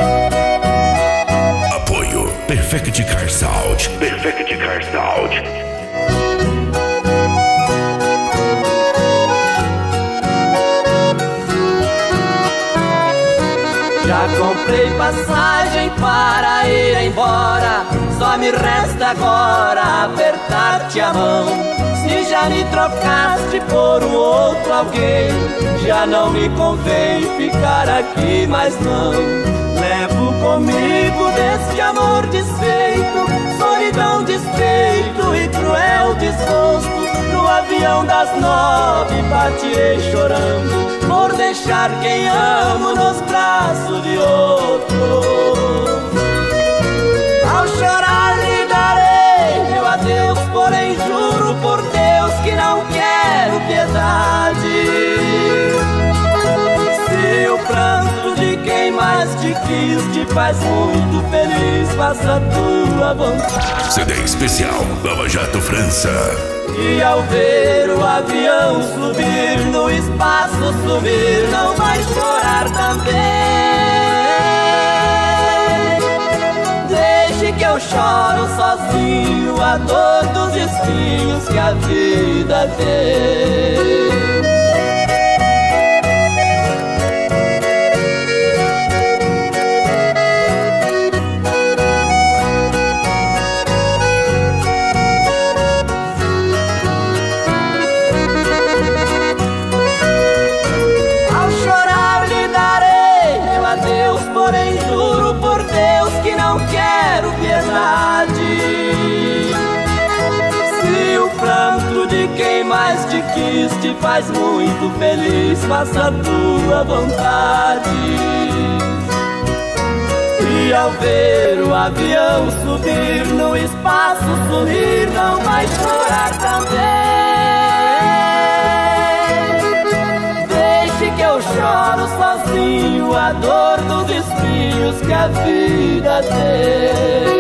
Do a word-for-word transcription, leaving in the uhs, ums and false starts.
Apoio Perfect Car Sound. Perfect Car Sound. Já comprei passagem para ir embora, só me resta agora apertar-te a mão. Se já me trocaste por um outro alguém, já não me convém ficar aqui mais não. Levo comigo desse amor desfeito, solidão, despeito e cruel desgosto. No avião das nove partirei chorando, por deixar quem amo nos braços de outro. Ao chorar lhe darei meu adeus, porém juro por Deus que não quero piedade. Se o pranto de quem mais te quis te faz muito feliz, faça a tua vontade. C D especial Lava Jato França. E ao ver o avião subir, no espaço sumir, não vai chorar também. Deixe que eu choro sozinho a dor dos espinhos que a vida tem. Se o pranto de quem mais te quis te faz muito feliz, faça a tua vontade. E ao ver o avião subir, no espaço sumir, não vai chorar também. Deixe que eu choro sozinho a dor dos espinhos que a vida tem.